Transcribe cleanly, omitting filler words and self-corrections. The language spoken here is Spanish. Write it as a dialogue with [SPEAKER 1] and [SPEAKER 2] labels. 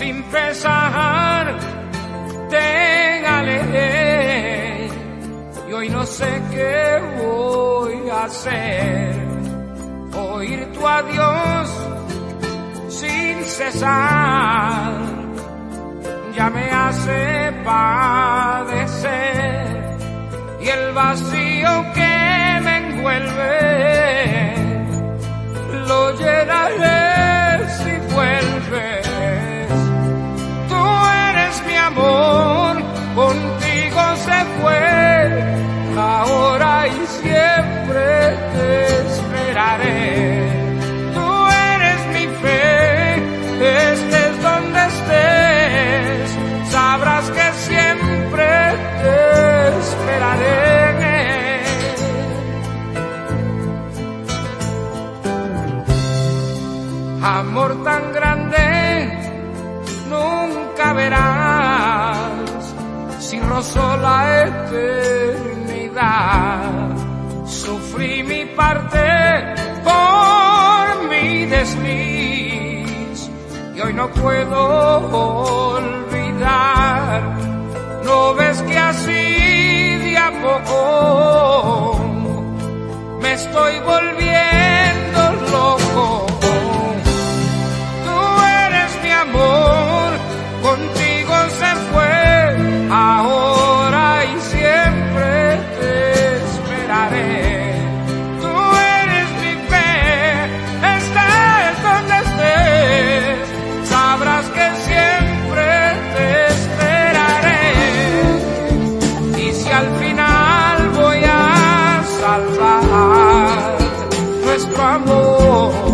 [SPEAKER 1] sin pesar te alejé, y hoy no sé qué voy a hacer. Oír tu adiós sin cesar ya me hace padecer, y el vacío que me envuelve lo llenaré si vuelves. Tú eres mi amor, contigo se fue, ahora y siempre te esperaré. Tú eres mi fe, estés donde estés, sabrás que siempre te esperaré. Amor tan grande nunca verás si rozó la eternidad. Sufrí mi parte por mi desliz y hoy no puedo olvidar. ¿No ves que así de a poco me estoy volviendo loco? Contigo se fue, ahora y siempre te esperaré. Tú eres mi fe, estés donde estés, sabrás que siempre te esperaré. Y si al final voy a salvar nuestro amor,